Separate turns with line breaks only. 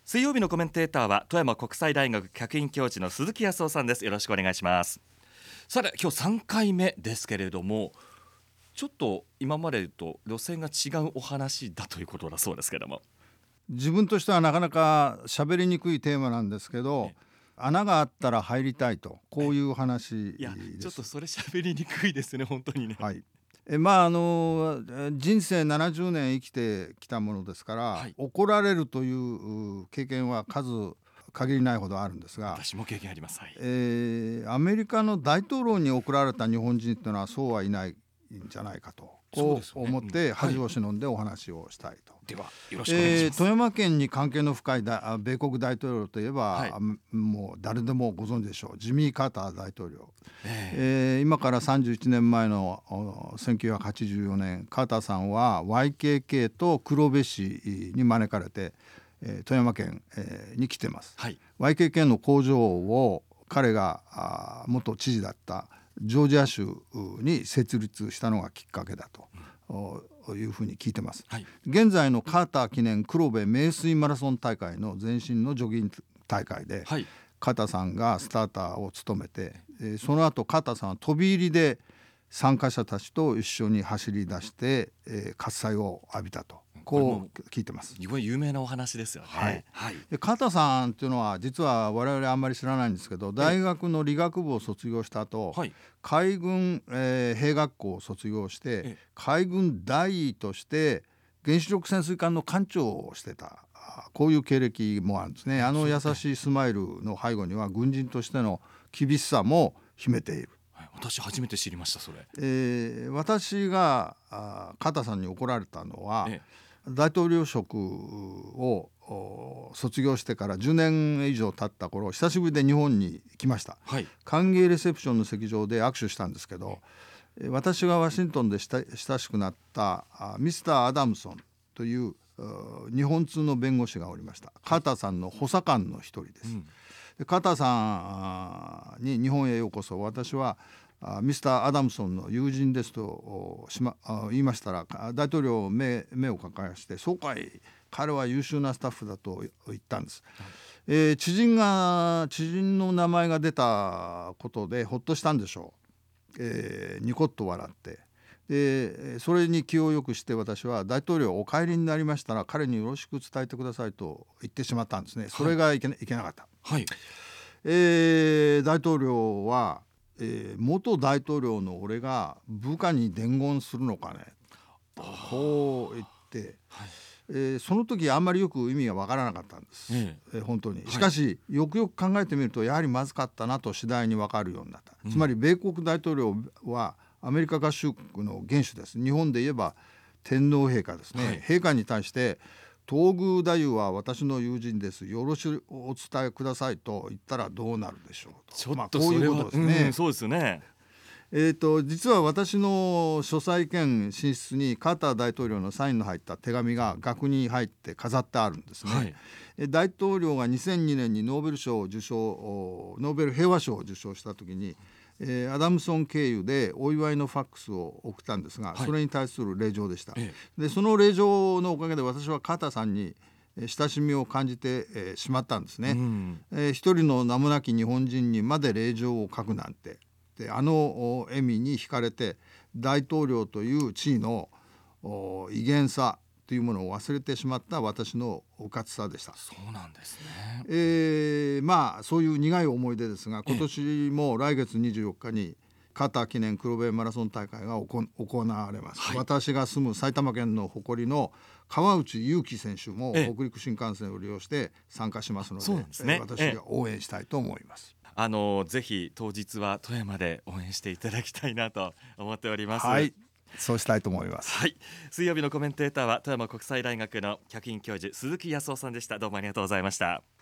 水曜日のコメンテーターは富山国際大学客員教授の鈴木康夫さんです。よろしくお願いします。さて今日3回目ですけれども、ちょっと今までと路線が違うお話だということだそうですけども、
自分としてはなかなか喋りにくいテーマなんですけど、穴があったら入りたいと、こういう話です。
いやちょっとそれ喋りにくいですね、本当にね。
はい。人生70年生きてきたものですから、
はい、
怒られるという経験は数限りないほどあるんですが、
私も経験あります。はい、
アメリカの大統領に怒られた日本人というのはそうはいないんじゃないかと、こう思って恥を忍んでお話をしたいと。
ではよろしくお願いします。
富山県に関係の深い米国大統領といえば、もう誰でもご存知でしょう、ジミー・カーター大統領。今から31年前の1984年、カーターさんは YKK と黒部市に招かれて、富山県、に来てます。YKK の工場を彼が元知事だったジョージア州に設立したのがきっかけだと、いうふうに聞いてます。現在のカーター記念黒部名水マラソン大会の前身のジョギング大会で、カーターさんがスターターを務めて、その後カーターさんは飛び入りで参加者たちと一緒に走り出して、喝采を浴びたと、こう聞いてます。
有名なお話ですよね。
でカーターさんっていうのは実は我々あんまり知らないんですけど、大学の理学部を卒業した後、海軍、兵学校を卒業して、海軍大尉として原子力潜水艦の艦長をしてた、こういう経歴もあるんですね。優しいスマイルの背後には軍人としての厳しさも秘めている。
私初めて知りました。それ、
私がカーターさんに怒られたのは、大統領職を卒業してから10年以上経った頃、久しぶりで日本に来ました。歓迎レセプションの席上で握手したんですけど、私がワシントンで親しくなったミスター・アダムソンという日本通の弁護士がおりました。カーターさんの補佐官の一人です。でカーターさんに日本へようこそ、私はミスター・アダムソンの友人ですと言いましたら、大統領目を輝かして、そうかい、彼は優秀なスタッフだと言ったんです。知人の名前が出たことでほっとしたんでしょう。ニコッと笑って、でそれに気をよくして私は、大統領お帰りになりましたら彼によろしく伝えてくださいと言ってしまったんですね。それがいけなかった。大統領は、元大統領の俺が部下に伝言するのかね、こう言って、その時あんまりよく意味がわからなかったんです、本当に。しかし、よくよく考えてみるとやはりまずかったなと次第に分かるようになった。つまり米国大統領はアメリカ合衆国の元首です。日本で言えば天皇陛下ですね。陛下に対して東宮太夫は私の友人です、よろしくお伝えくださいと言ったらどうなるでしょうと。
ちょっとそれは、こういうことですね。そうですね。
実は私の書斎兼寝室にカーター大統領のサインの入った手紙が額に入って飾ってあるんですね。大統領が2002年にノーベル平和賞を受賞した時に、アダムソン経由でお祝いのファックスを送ったんですが、それに対する礼状でした。でその礼状のおかげで私はカーターさんに親しみを感じてしまったんですね。一人の名もなき日本人にまで礼状を書くなんて。で笑みに惹かれて、大統領という地位の威厳さというものを忘れてしまった私のうかつさでした。
そうなんですね。
そういう苦い思い出ですが、今年も来月24日にカーター記念黒部マラソン大会が行われます。私が住む埼玉県の誇りの川内優輝選手も北陸新幹線を利用して参加しますので、私が応援したいと思います。
ぜひ当日は富山で応援していただきたいなと思っております。
そうしたいと思います。
水曜日のコメンテーターは富山国際大学の客員教授鈴木康夫さんでした。どうもありがとうございました。